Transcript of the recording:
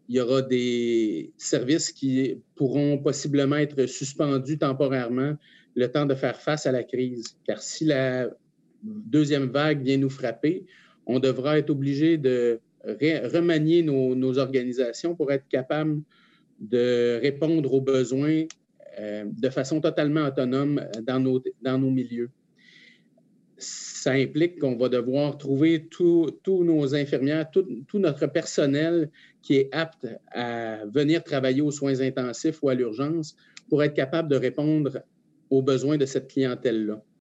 il y aura des services qui pourront possiblement être suspendus temporairement le temps de faire face à la crise. Car si la deuxième vague vient nous frapper, on devra être obligé de remanier nos organisations pour être capable de répondre aux besoins de façon totalement autonome dans nos milieux. Ça implique qu'on va devoir trouver tous nos infirmières, tout notre personnel qui est apte à venir travailler aux soins intensifs ou à l'urgence pour être capable de répondre aux besoins de cette clientèle-là.